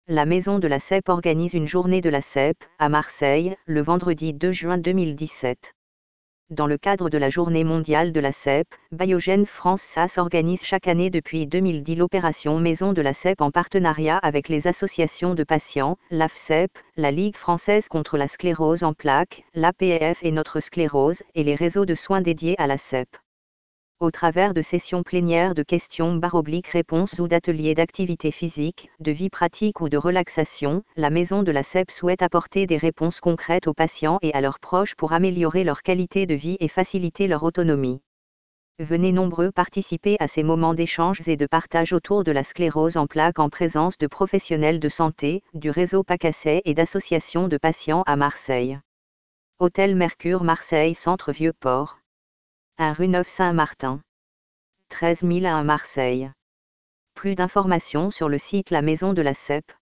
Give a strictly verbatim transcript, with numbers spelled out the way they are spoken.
La Maison de la C E P organise une journée de la C E P, à Marseille, le vendredi deux juin deux mille dix-sept. Dans le cadre de la Journée mondiale de la C E P, Biogène France S A S organise chaque année depuis deux mille dix l'opération Maison de la C E P en partenariat avec les associations de patients, l'A F C E P, la Ligue française contre la sclérose en plaques, l'A P F et Notre Sclérose, et les réseaux de soins dédiés à la C E P. Au travers de sessions plénières de questions-réponses ou d'ateliers d'activité physique, de vie pratique ou de relaxation, la Maison de la C E P souhaite apporter des réponses concrètes aux patients et à leurs proches pour améliorer leur qualité de vie et faciliter leur autonomie. Venez nombreux participer à ces moments d'échange et de partage autour de la sclérose en plaques en présence de professionnels de santé, du réseau PACASSET et d'associations de patients à Marseille. Hôtel Mercure Marseille Centre Vieux-Port. un rue neuf Saint-Martin. treize mille un Marseille. Plus d'informations sur le site La Maison de la C E P.